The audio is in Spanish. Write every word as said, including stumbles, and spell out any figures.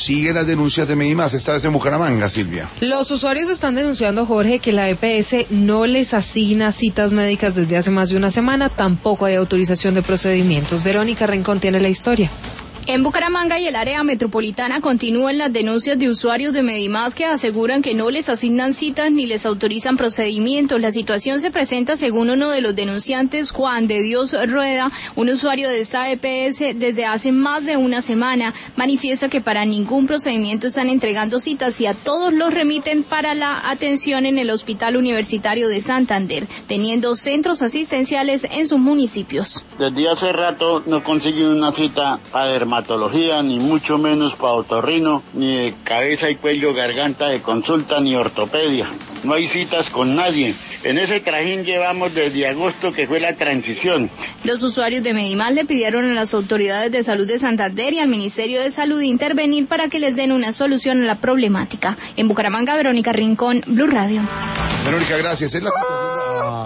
Sigue las denuncias de Medimás, esta vez en Bucaramanga, Silvia. Los usuarios están denunciando, Jorge, que la E P S no les asigna citas médicas desde hace más de una semana, tampoco hay autorización de procedimientos. Verónica Rincón tiene la historia. En Bucaramanga y el área metropolitana continúan las denuncias de usuarios de Medimás que aseguran que no les asignan citas ni les autorizan procedimientos. La situación se presenta según uno de los denunciantes, Juan de Dios Rueda, un usuario de esta E P S desde hace más de una semana. Manifiesta que para ningún procedimiento están entregando citas y a todos los remiten para la atención en el Hospital Universitario de Santander, teniendo centros asistenciales en sus municipios. Desde hace rato no consiguen una cita para dermatología, ni mucho menos para otorrino, ni de cabeza y cuello, garganta de consulta, ni ortopedia. No hay citas con nadie. En ese trajín llevamos desde agosto, que fue la transición. Los usuarios de Medimás le pidieron a las autoridades de salud de Santander y al Ministerio de Salud intervenir para que les den una solución a la problemática. En Bucaramanga, Verónica Rincón, Blue Radio. Verónica, gracias. Es la